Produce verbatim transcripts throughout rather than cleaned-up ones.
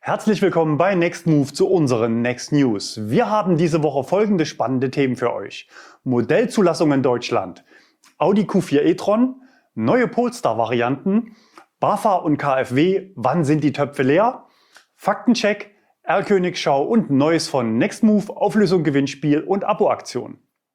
Herzlich willkommen bei Next Move zu unseren Next News. Wir haben diese Woche folgende spannende Themen für euch. Modellzulassung in Deutschland, Audi Q vier e-tron, neue Polestar-Varianten, BAFA und K f W, wann sind die Töpfe leer, Faktencheck, R-Königsschau und Neues von Next Move, Auflösung, Gewinnspiel und Abo-Aktion.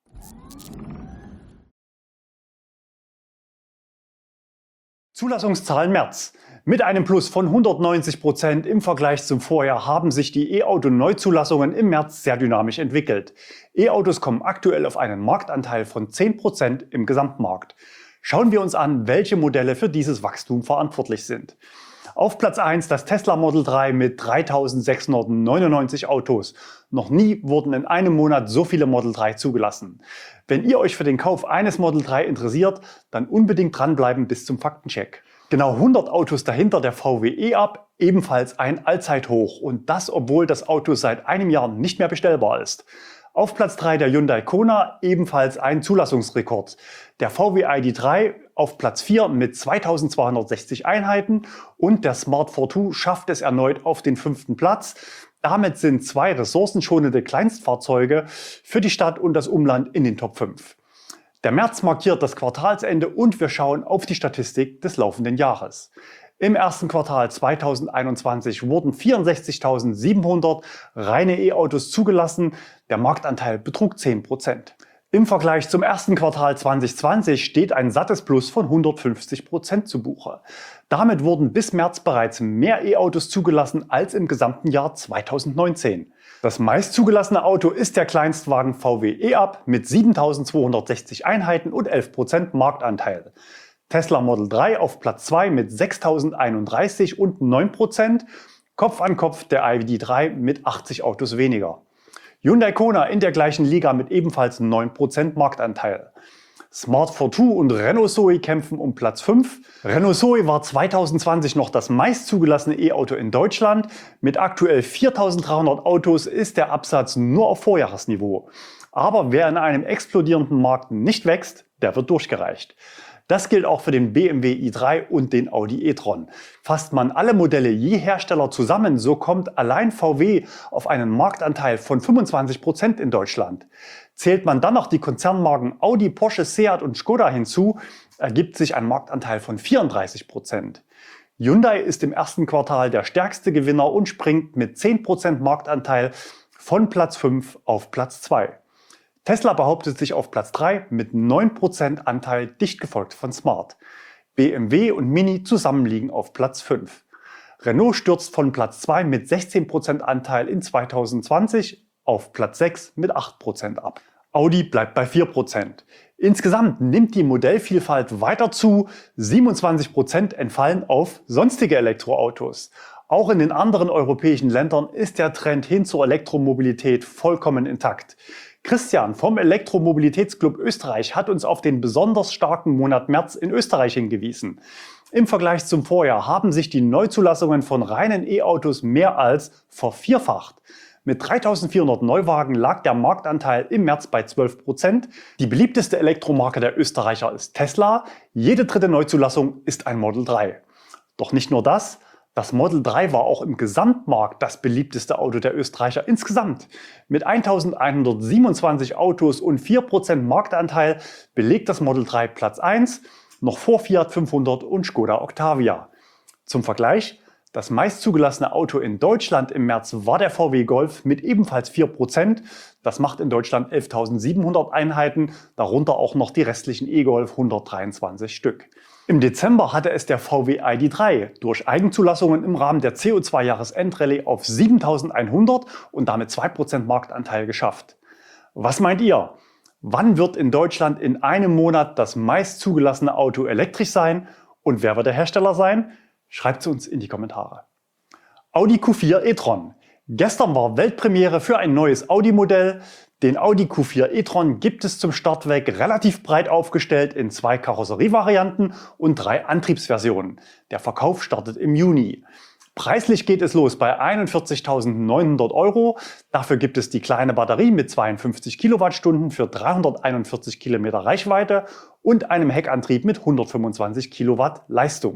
Zulassungszahlen März. Mit einem Plus von hundertneunzig Prozent im Vergleich zum Vorjahr haben sich die E-Auto-Neuzulassungen im März sehr dynamisch entwickelt. E-Autos kommen aktuell auf einen Marktanteil von zehn Prozent im Gesamtmarkt. Schauen wir uns an, welche Modelle für dieses Wachstum verantwortlich sind. Auf Platz eins das Tesla Model drei mit dreitausendsechshundertneunundneunzig Autos. Noch nie wurden in einem Monat so viele Model drei zugelassen. Wenn ihr euch für den Kauf eines Model drei interessiert, dann unbedingt dranbleiben bis zum Faktencheck. Genau hundert Autos dahinter der V W e-up, ebenfalls ein Allzeithoch. Und das, obwohl das Auto seit einem Jahr nicht mehr bestellbar ist. Auf Platz drei der Hyundai Kona, ebenfalls ein Zulassungsrekord. Der V W I D drei auf Platz vier mit zweitausendzweihundertsechzig Einheiten und der Smart vier zwei schafft es erneut auf den fünften Platz. Damit sind zwei ressourcenschonende Kleinstfahrzeuge für die Stadt und das Umland in den Top fünf. Der März markiert das Quartalsende und wir schauen auf die Statistik des laufenden Jahres. Im ersten Quartal zweitausendeinundzwanzig wurden vierundsechzigtausendsiebenhundert reine E-Autos zugelassen. Der Marktanteil betrug zehn Prozent. Im Vergleich zum ersten Quartal zweitausendzwanzig steht ein sattes Plus von hundertfünfzig Prozent zu Buche. Damit wurden bis März bereits mehr E-Autos zugelassen als im gesamten Jahr zweitausendneunzehn. Das meist zugelassene Auto ist der Kleinstwagen V W e-up mit siebentausendzweihundertsechzig Einheiten und elf Prozent Marktanteil. Tesla Model drei auf Platz zwei mit sechstausendeinunddreißig und neun Prozent, Kopf an Kopf der I D drei mit achtzig Autos weniger. Hyundai Kona in der gleichen Liga mit ebenfalls neun Prozent Marktanteil. Smart vier zwei und Renault Zoe kämpfen um Platz fünf. Renault Zoe war zweitausendzwanzig noch das meist zugelassene E-Auto in Deutschland. Mit aktuell viertausenddreihundert Autos ist der Absatz nur auf Vorjahresniveau. Aber wer in einem explodierenden Markt nicht wächst, der wird durchgereicht. Das gilt auch für den B M W i drei und den Audi e-tron. Fasst man alle Modelle je Hersteller zusammen, so kommt allein V W auf einen Marktanteil von fünfundzwanzig Prozent in Deutschland. Zählt man dann noch die Konzernmarken Audi, Porsche, Seat und Skoda hinzu, ergibt sich ein Marktanteil von vierunddreißig Prozent. Hyundai ist im ersten Quartal der stärkste Gewinner und springt mit zehn Prozent Marktanteil von Platz fünf auf Platz zwei. Tesla behauptet sich auf Platz drei mit neun Prozent Anteil, dicht gefolgt von Smart. B M W und Mini zusammen liegen auf Platz fünf. Renault stürzt von Platz zwei mit sechzehn Prozent Anteil in zweitausendzwanzig auf Platz sechs mit acht Prozent ab. Audi bleibt bei vier Prozent. Insgesamt nimmt die Modellvielfalt weiter zu, siebenundzwanzig Prozent entfallen auf sonstige Elektroautos. Auch in den anderen europäischen Ländern ist der Trend hin zur Elektromobilität vollkommen intakt. Christian vom Elektromobilitätsclub Österreich hat uns auf den besonders starken Monat März in Österreich hingewiesen. Im Vergleich zum Vorjahr haben sich die Neuzulassungen von reinen E-Autos mehr als vervierfacht. Mit dreitausendvierhundert Neuwagen lag der Marktanteil im März bei zwölf Prozent. Die beliebteste Elektromarke der Österreicher ist Tesla. Jede dritte Neuzulassung ist ein Model drei. Doch nicht nur das. Das Model drei war auch im Gesamtmarkt das beliebteste Auto der Österreicher insgesamt. Mit eintausendeinhundertsiebenundzwanzig Autos und vier Prozent Marktanteil belegt das Model drei Platz eins, noch vor Fiat fünfhundert und Skoda Octavia. Zum Vergleich, das meist zugelassene Auto in Deutschland im März war der V W Golf mit ebenfalls vier Prozent. Das macht in Deutschland elftausendsiebenhundert Einheiten, darunter auch noch die restlichen E-Golf hundertdreiundzwanzig Stück. Im Dezember hatte es der V W I D drei durch Eigenzulassungen im Rahmen der C O zwei Jahresendrallye auf siebentausendeinhundert und damit zwei Prozent Marktanteil geschafft. Was meint ihr? Wann wird in Deutschland in einem Monat das meist zugelassene Auto elektrisch sein und wer wird der Hersteller sein? Schreibt es uns in die Kommentare. Audi Q vier e-tron. Gestern war Weltpremiere für ein neues Audi-Modell. Den Audi Q vier e-tron gibt es zum Start weg relativ breit aufgestellt in zwei Karosserievarianten und drei Antriebsversionen. Der Verkauf startet im Juni. Preislich geht es los bei einundvierzigtausendneunhundert Euro. Dafür gibt es die kleine Batterie mit zweiundfünfzig Kilowattstunden für dreihunderteinundvierzig Kilometer Reichweite und einem Heckantrieb mit hundertfünfundzwanzig Kilowatt Leistung.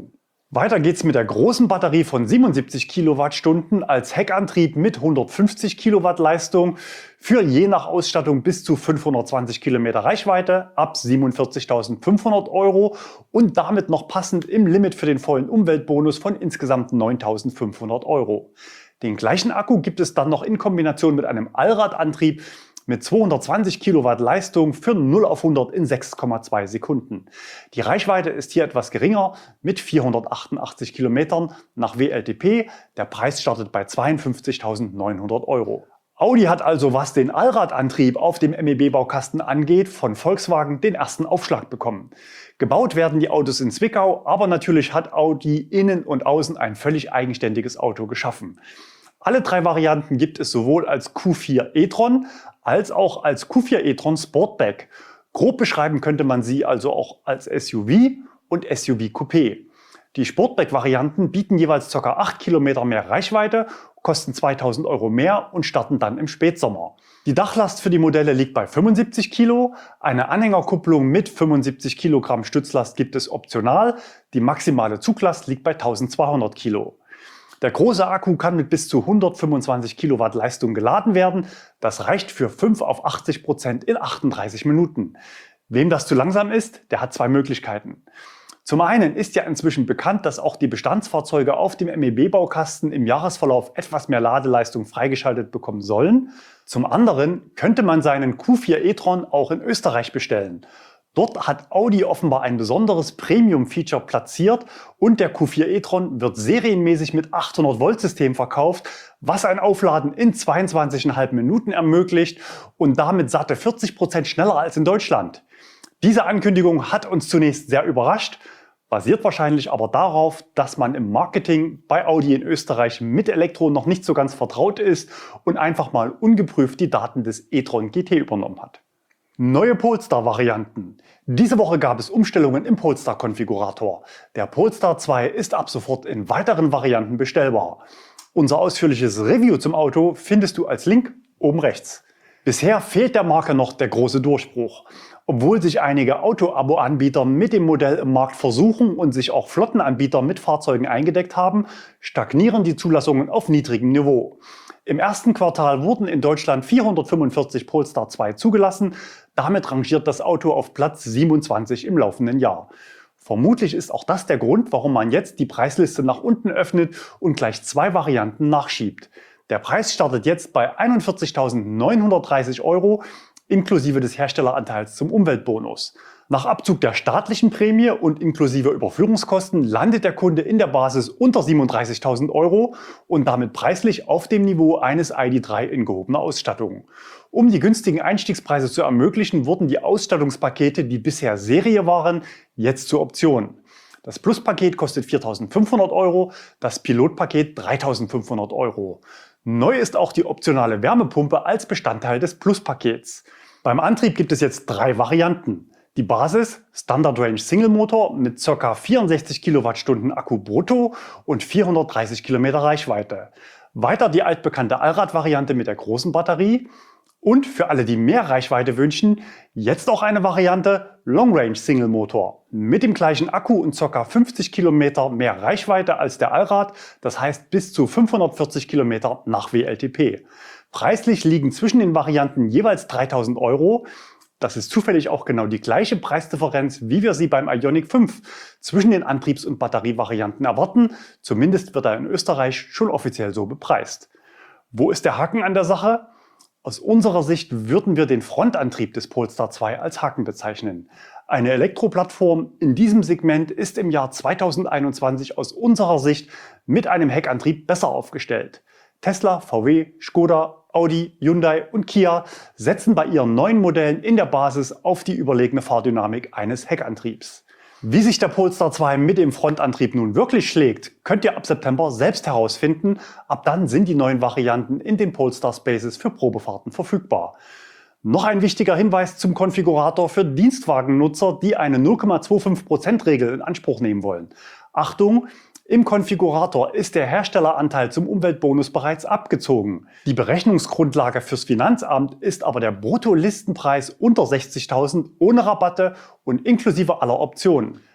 Weiter geht's mit der großen Batterie von siebenundsiebzig Kilowattstunden als Heckantrieb mit hundertfünfzig Kilowatt Leistung für je nach Ausstattung bis zu fünfhundertzwanzig Kilometer Reichweite ab siebenundvierzigtausendfünfhundert Euro und damit noch passend im Limit für den vollen Umweltbonus von insgesamt neuntausendfünfhundert Euro. Den gleichen Akku gibt es dann noch in Kombination mit einem Allradantrieb mit zweihundertzwanzig Kilowatt Leistung für null auf hundert in sechs Komma zwei Sekunden. Die Reichweite ist hier etwas geringer mit vierhundertachtundachtzig Kilometern nach W L T P. Der Preis startet bei zweiundfünfzigtausendneunhundert Euro. Audi hat also, was den Allradantrieb auf dem M E B-Baukasten angeht, von Volkswagen den ersten Aufschlag bekommen. Gebaut werden die Autos in Zwickau, aber natürlich hat Audi innen und außen ein völlig eigenständiges Auto geschaffen. Alle drei Varianten gibt es sowohl als Q vier e-tron als auch als Q vier e-tron Sportback. Grob beschreiben könnte man sie also auch als S U V und S U V Coupé. Die Sportback-Varianten bieten jeweils ca. acht Kilometer mehr Reichweite, kosten zweitausend Euro mehr und starten dann im Spätsommer. Die Dachlast für die Modelle liegt bei fünfundsiebzig Kilo, eine Anhängerkupplung mit fünfundsiebzig Kilogramm Stützlast gibt es optional, die maximale Zuglast liegt bei eintausendzweihundert Kilo. Der große Akku kann mit bis zu hundertfünfundzwanzig Kilowatt Leistung geladen werden. Das reicht für fünf auf achtzig Prozent in achtunddreißig Minuten. Wem das zu langsam ist, der hat zwei Möglichkeiten. Zum einen ist ja inzwischen bekannt, dass auch die Bestandsfahrzeuge auf dem M E B-Baukasten im Jahresverlauf etwas mehr Ladeleistung freigeschaltet bekommen sollen. Zum anderen könnte man seinen Q vier e-tron auch in Österreich bestellen. Dort hat Audi offenbar ein besonderes Premium-Feature platziert und der Q vier e-tron wird serienmäßig mit achthundert Volt System verkauft, was ein Aufladen in zweiundzwanzig Komma fünf Minuten ermöglicht und damit satte vierzig Prozent schneller als in Deutschland. Diese Ankündigung hat uns zunächst sehr überrascht, basiert wahrscheinlich aber darauf, dass man im Marketing bei Audi in Österreich mit Elektro noch nicht so ganz vertraut ist und einfach mal ungeprüft die Daten des e-tron G T übernommen hat. Neue Polestar-Varianten. Diese Woche gab es Umstellungen im Polestar-Konfigurator. Der Polestar zwei ist ab sofort in weiteren Varianten bestellbar. Unser ausführliches Review zum Auto findest du als Link oben rechts. Bisher fehlt der Marke noch der große Durchbruch. Obwohl sich einige Auto-Abo-Anbieter mit dem Modell im Markt versuchen und sich auch Flottenanbieter mit Fahrzeugen eingedeckt haben, stagnieren die Zulassungen auf niedrigem Niveau. Im ersten Quartal wurden in Deutschland vierhundertfünfundvierzig Polestar zwei zugelassen. Damit rangiert das Auto auf Platz siebenundzwanzig im laufenden Jahr. Vermutlich ist auch das der Grund, warum man jetzt die Preisliste nach unten öffnet und gleich zwei Varianten nachschiebt. Der Preis startet jetzt bei einundvierzigtausendneunhundertdreißig Euro inklusive des Herstelleranteils zum Umweltbonus. Nach Abzug der staatlichen Prämie und inklusive Überführungskosten landet der Kunde in der Basis unter siebenunddreißigtausend Euro und damit preislich auf dem Niveau eines I D drei in gehobener Ausstattung. Um die günstigen Einstiegspreise zu ermöglichen, wurden die Ausstattungspakete, die bisher Serie waren, jetzt zur Option. Das Plus-Paket kostet viertausendfünfhundert Euro, das Pilotpaket dreitausendfünfhundert Euro. Neu ist auch die optionale Wärmepumpe als Bestandteil des Plus-Pakets. Beim Antrieb gibt es jetzt drei Varianten. Die Basis Standard Range Single Motor mit ca. vierundsechzig Kilowattstunden Akku brutto und vierhundertdreißig Kilometer Reichweite. Weiter die altbekannte Allrad-Variante mit der großen Batterie. Und für alle, die mehr Reichweite wünschen, jetzt auch eine Variante Long Range Single Motor mit dem gleichen Akku und ca. fünfzig Kilometer mehr Reichweite als der Allrad, das heißt bis zu fünfhundertvierzig Kilometer nach W L T P. Preislich liegen zwischen den Varianten jeweils dreitausend Euro. Das ist zufällig auch genau die gleiche Preisdifferenz, wie wir sie beim Ioniq fünf zwischen den Antriebs- und Batterievarianten erwarten. Zumindest wird er in Österreich schon offiziell so bepreist. Wo ist der Haken an der Sache? Aus unserer Sicht würden wir den Frontantrieb des Polestar zwei als Haken bezeichnen. Eine Elektroplattform in diesem Segment ist im Jahr zweitausendeinundzwanzig aus unserer Sicht mit einem Heckantrieb besser aufgestellt. Tesla, V W, Skoda, Audi, Hyundai und Kia setzen bei ihren neuen Modellen in der Basis auf die überlegene Fahrdynamik eines Heckantriebs. Wie sich der Polestar zwei mit dem Frontantrieb nun wirklich schlägt, könnt ihr ab September selbst herausfinden. Ab dann sind die neuen Varianten in den Polestar Spaces für Probefahrten verfügbar. Noch ein wichtiger Hinweis zum Konfigurator für Dienstwagennutzer, die eine null Komma fünfundzwanzig Prozent Regel in Anspruch nehmen wollen. Achtung! Im Konfigurator ist der Herstelleranteil zum Umweltbonus bereits abgezogen. Die Berechnungsgrundlage fürs Finanzamt ist aber der Bruttolistenpreis unter sechzigtausend ohne Rabatte und inklusive aller Optionen.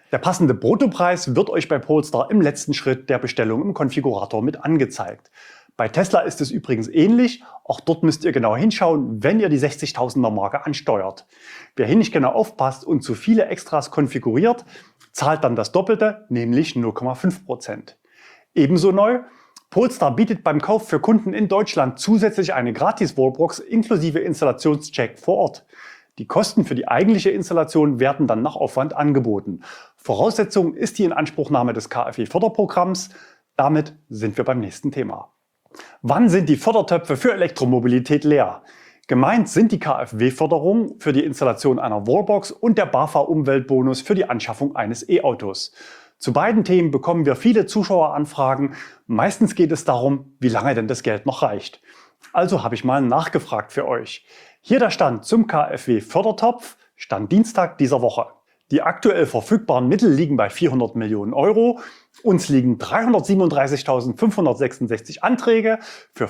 Der passende Bruttopreis wird euch bei Polestar im letzten Schritt der Bestellung im Konfigurator mit angezeigt. Bei Tesla ist es übrigens ähnlich, auch dort müsst ihr genau hinschauen, wenn ihr die sechzigtausender Marke ansteuert. Wer hier nicht genau aufpasst und zu viele Extras konfiguriert, zahlt dann das Doppelte, nämlich null Komma fünf Prozent. Ebenso neu: Polestar bietet beim Kauf für Kunden in Deutschland zusätzlich eine Gratis-Wallbox inklusive Installationscheck vor Ort. Die Kosten für die eigentliche Installation werden dann nach Aufwand angeboten. Voraussetzung ist die Inanspruchnahme des KfW-Förderprogramms. Damit sind wir beim nächsten Thema. Wann sind die Fördertöpfe für Elektromobilität leer? Gemeint sind die KfW-Förderung für die Installation einer Wallbox und der BAFA-Umweltbonus für die Anschaffung eines E-Autos. Zu beiden Themen bekommen wir viele Zuschaueranfragen. Meistens geht es darum, wie lange denn das Geld noch reicht. Also habe ich mal nachgefragt für euch. Hier der Stand zum KfW-Fördertopf, Stand Dienstag dieser Woche. Die aktuell verfügbaren Mittel liegen bei vierhundert Millionen Euro. Uns liegen dreihundertsiebenunddreißigtausendfünfhundertsechsundsechzig Anträge für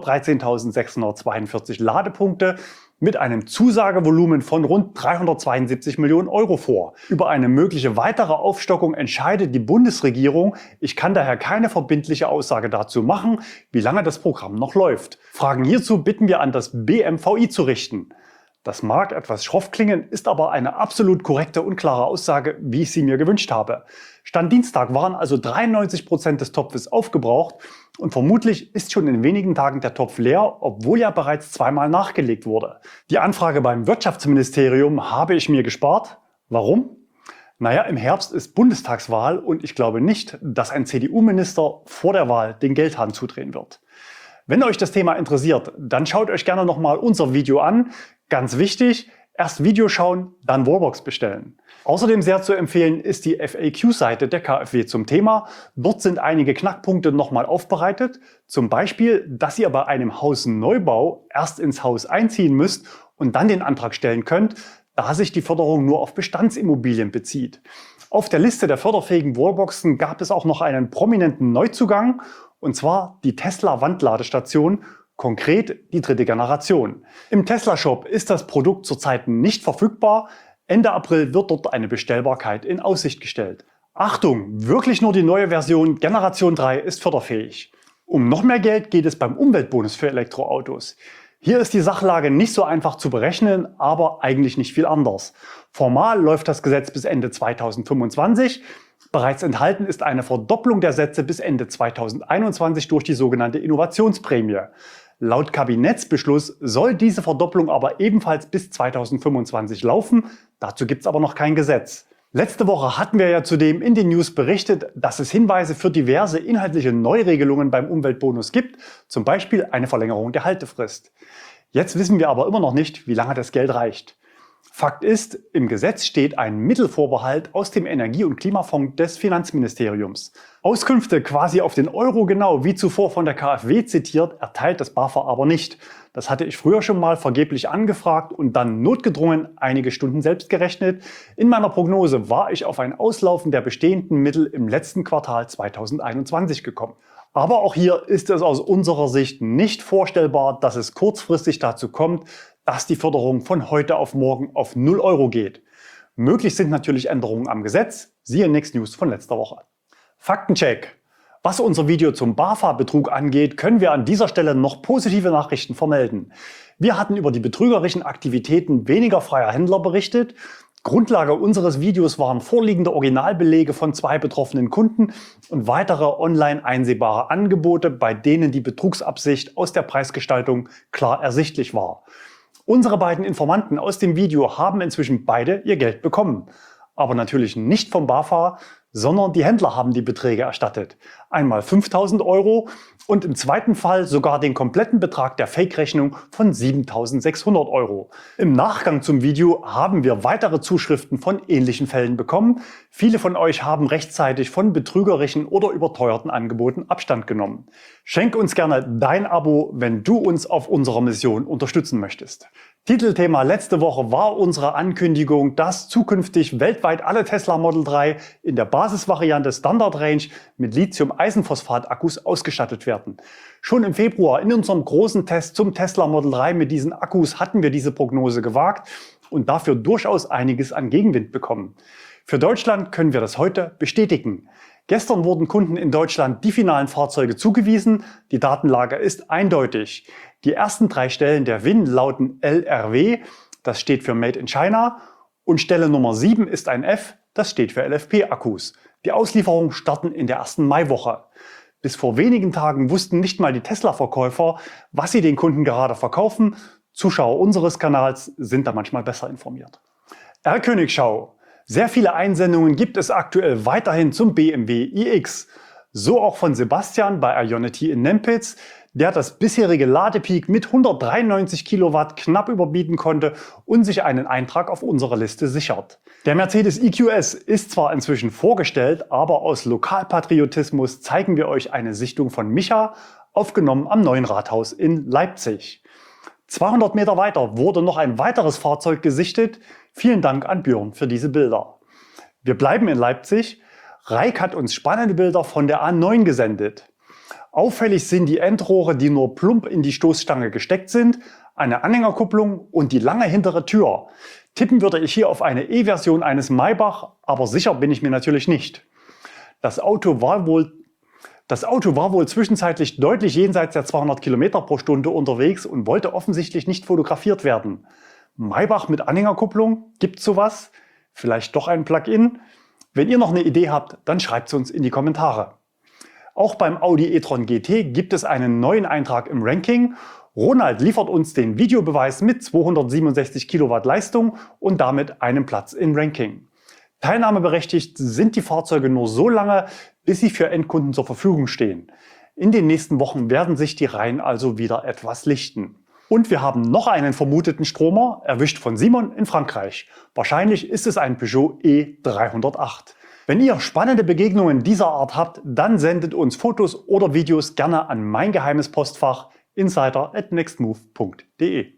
vierhundertdreizehntausendsechshundertzweiundvierzig Ladepunkte mit einem Zusagevolumen von rund dreihundertzweiundsiebzig Millionen Euro vor. Über eine mögliche weitere Aufstockung entscheidet die Bundesregierung. Ich kann daher keine verbindliche Aussage dazu machen, wie lange das Programm noch läuft. Fragen hierzu bitten wir an das B M V I zu richten. Das mag etwas schroff klingen, ist aber eine absolut korrekte und klare Aussage, wie ich sie mir gewünscht habe. Stand Dienstag waren also dreiundneunzig Prozent des Topfes aufgebraucht und vermutlich ist schon in wenigen Tagen der Topf leer, obwohl ja bereits zweimal nachgelegt wurde. Die Anfrage beim Wirtschaftsministerium habe ich mir gespart. Warum? Naja, im Herbst ist Bundestagswahl und ich glaube nicht, dass ein C D U-Minister vor der Wahl den Geldhahn zudrehen wird. Wenn euch das Thema interessiert, dann schaut euch gerne nochmal unser Video an. Ganz wichtig, erst Video schauen, dann Wallbox bestellen. Außerdem sehr zu empfehlen ist die F A Q-Seite der KfW zum Thema. Dort sind einige Knackpunkte nochmal aufbereitet. Zum Beispiel, dass ihr bei einem Hausneubau erst ins Haus einziehen müsst und dann den Antrag stellen könnt, da sich die Förderung nur auf Bestandsimmobilien bezieht. Auf der Liste der förderfähigen Wallboxen gab es auch noch einen prominenten Neuzugang, und zwar die Tesla-Wandladestation. Konkret die dritte Generation. Im Tesla-Shop ist das Produkt zurzeit nicht verfügbar. Ende April wird dort eine Bestellbarkeit in Aussicht gestellt. Achtung, wirklich nur die neue Version Generation drei ist förderfähig. Um noch mehr Geld geht es beim Umweltbonus für Elektroautos. Hier ist die Sachlage nicht so einfach zu berechnen, aber eigentlich nicht viel anders. Formal läuft das Gesetz bis Ende zweitausendfünfundzwanzig. Bereits enthalten ist eine Verdopplung der Sätze bis Ende zweitausendeinundzwanzig durch die sogenannte Innovationsprämie. Laut Kabinettsbeschluss soll diese Verdopplung aber ebenfalls bis zweitausendfünfundzwanzig laufen. Dazu gibt es aber noch kein Gesetz. Letzte Woche hatten wir ja zudem in den News berichtet, dass es Hinweise für diverse inhaltliche Neuregelungen beim Umweltbonus gibt, zum Beispiel eine Verlängerung der Haltefrist. Jetzt wissen wir aber immer noch nicht, wie lange das Geld reicht. Fakt ist, im Gesetz steht ein Mittelvorbehalt aus dem Energie- und Klimafonds des Finanzministeriums. Auskünfte quasi auf den Euro genau, wie zuvor von der KfW zitiert, erteilt das BAFA aber nicht. Das hatte ich früher schon mal vergeblich angefragt und dann notgedrungen einige Stunden selbst gerechnet. In meiner Prognose war ich auf ein Auslaufen der bestehenden Mittel im letzten Quartal zweitausendeinundzwanzig gekommen. Aber auch hier ist es aus unserer Sicht nicht vorstellbar, dass es kurzfristig dazu kommt, dass die Förderung von heute auf morgen auf null Euro geht. Möglich sind natürlich Änderungen am Gesetz, siehe Next News von letzter Woche. Faktencheck. Was unser Video zum BAFA-Betrug angeht, können wir an dieser Stelle noch positive Nachrichten vermelden. Wir hatten über die betrügerischen Aktivitäten weniger freier Händler berichtet. Grundlage unseres Videos waren vorliegende Originalbelege von zwei betroffenen Kunden und weitere online einsehbare Angebote, bei denen die Betrugsabsicht aus der Preisgestaltung klar ersichtlich war. Unsere beiden Informanten aus dem Video haben inzwischen beide ihr Geld bekommen. Aber natürlich nicht vom BAFA, sondern die Händler haben die Beträge erstattet. Einmal fünftausend Euro und im zweiten Fall sogar den kompletten Betrag der Fake-Rechnung von siebentausendsechshundert Euro. Im Nachgang zum Video haben wir weitere Zuschriften von ähnlichen Fällen bekommen. Viele von euch haben rechtzeitig von betrügerischen oder überteuerten Angeboten Abstand genommen. Schenk uns gerne dein Abo, wenn du uns auf unserer Mission unterstützen möchtest. Titelthema letzte Woche war unsere Ankündigung, dass zukünftig weltweit alle Tesla Model drei in der Basisvariante Standard Range mit Lithium-Eisenphosphat-Akkus ausgestattet werden. Schon im Februar in unserem großen Test zum Tesla Model drei mit diesen Akkus hatten wir diese Prognose gewagt und dafür durchaus einiges an Gegenwind bekommen. Für Deutschland können wir das heute bestätigen. Gestern wurden Kunden in Deutschland die finalen Fahrzeuge zugewiesen. Die Datenlage ist eindeutig. Die ersten drei Stellen der W I N lauten L R W, das steht für Made in China, und Stelle Nummer sieben ist ein F, das steht für L F P-Akkus. Die Auslieferungen starten in der ersten Maiwoche. Bis vor wenigen Tagen wussten nicht mal die Tesla-Verkäufer, was sie den Kunden gerade verkaufen. Zuschauer unseres Kanals sind da manchmal besser informiert. R-Königschau. Sehr viele Einsendungen gibt es aktuell weiterhin zum B M W iX. So auch von Sebastian bei Ionity in Nempitz, der das bisherige Ladepeak mit hundertdreiundneunzig Kilowatt knapp überbieten konnte und sich einen Eintrag auf unserer Liste sichert. Der Mercedes E Q S ist zwar inzwischen vorgestellt, aber aus Lokalpatriotismus zeigen wir euch eine Sichtung von Micha, aufgenommen am Neuen Rathaus in Leipzig. zweihundert Meter weiter wurde noch ein weiteres Fahrzeug gesichtet. Vielen Dank an Björn für diese Bilder. Wir bleiben in Leipzig. Reik hat uns spannende Bilder von der A neun gesendet. Auffällig sind die Endrohre, die nur plump in die Stoßstange gesteckt sind, eine Anhängerkupplung und die lange hintere Tür. Tippen würde ich hier auf eine E-Version eines Maybach, aber sicher bin ich mir natürlich nicht. Das Auto war wohl, das Auto war wohl zwischenzeitlich deutlich jenseits der zweihundert Kilometer pro Stunde unterwegs und wollte offensichtlich nicht fotografiert werden. Maybach mit Anhängerkupplung, gibt's sowas? Vielleicht doch ein Plug-in? Wenn ihr noch eine Idee habt, dann schreibt es uns in die Kommentare. Auch beim Audi e-tron G T gibt es einen neuen Eintrag im Ranking. Ronald liefert uns den Videobeweis mit zweihundertsiebenundsechzig Kilowatt Leistung und damit einem Platz im Ranking. Teilnahmeberechtigt sind die Fahrzeuge nur so lange, bis sie für Endkunden zur Verfügung stehen. In den nächsten Wochen werden sich die Reihen also wieder etwas lichten. Und wir haben noch einen vermuteten Stromer, erwischt von Simon in Frankreich. Wahrscheinlich ist es ein Peugeot E dreihundertacht. Wenn ihr spannende Begegnungen dieser Art habt, dann sendet uns Fotos oder Videos gerne an mein geheimes Postfach insider at nextmove punkt de.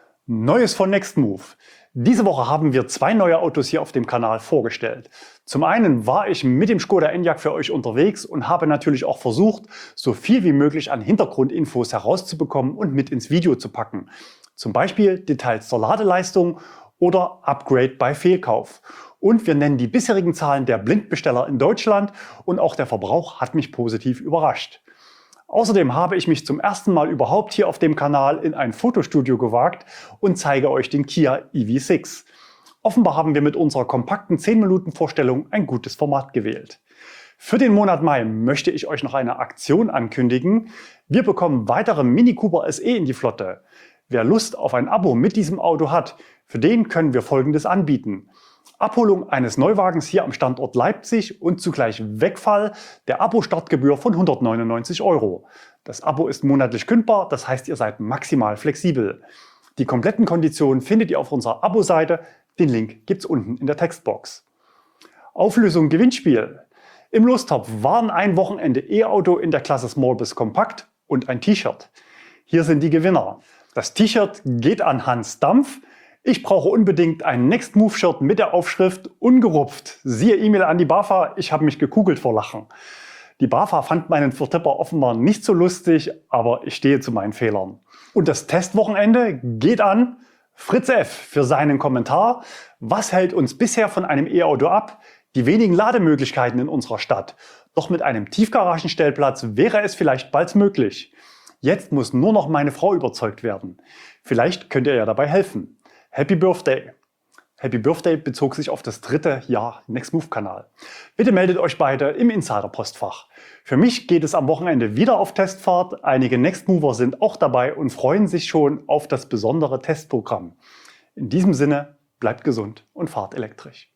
Neues von Nextmove. Diese Woche haben wir zwei neue Autos hier auf dem Kanal vorgestellt. Zum einen war ich mit dem Skoda Enyaq für euch unterwegs und habe natürlich auch versucht, so viel wie möglich an Hintergrundinfos herauszubekommen und mit ins Video zu packen. Zum Beispiel Details zur Ladeleistung oder Upgrade bei Fehlkauf. Und wir nennen die bisherigen Zahlen der Blindbesteller in Deutschland und auch der Verbrauch hat mich positiv überrascht. Außerdem habe ich mich zum ersten Mal überhaupt hier auf dem Kanal in ein Fotostudio gewagt und zeige euch den Kia E V sechs. Offenbar haben wir mit unserer kompakten zehn Minuten Vorstellung ein gutes Format gewählt. Für den Monat Mai möchte ich euch noch eine Aktion ankündigen. Wir bekommen weitere Mini Cooper S E in die Flotte. Wer Lust auf ein Abo mit diesem Auto hat, für den können wir Folgendes anbieten. Abholung eines Neuwagens hier am Standort Leipzig und zugleich Wegfall der Abo-Startgebühr von hundertneunundneunzig Euro. Das Abo ist monatlich kündbar, das heißt, ihr seid maximal flexibel. Die kompletten Konditionen findet ihr auf unserer Abo-Seite. Den Link gibt's unten in der Textbox. Auflösung Gewinnspiel. Im Lostopf waren ein Wochenende E-Auto in der Klasse Small bis Kompakt und ein T-Shirt. Hier sind die Gewinner. Das T-Shirt geht an Hans Dampf. Ich brauche unbedingt ein Nextmove-Shirt mit der Aufschrift ungerupft. Siehe E-Mail an die BAFA, ich habe mich gekugelt vor Lachen. Die BAFA fand meinen Vertipper offenbar nicht so lustig, aber ich stehe zu meinen Fehlern. Und das Testwochenende geht an Fritz F. für seinen Kommentar. Was hält uns bisher von einem E-Auto ab? Die wenigen Lademöglichkeiten in unserer Stadt. Doch mit einem Tiefgaragenstellplatz wäre es vielleicht bald möglich. Jetzt muss nur noch meine Frau überzeugt werden. Vielleicht könnt ihr ja dabei helfen. Happy Birthday! Happy Birthday bezog sich auf das dritte Jahr Nextmove-Kanal. Bitte meldet euch beide im Insider-Postfach. Für mich geht es am Wochenende wieder auf Testfahrt. Einige Nextmover sind auch dabei und freuen sich schon auf das besondere Testprogramm. In diesem Sinne, bleibt gesund und fahrt elektrisch.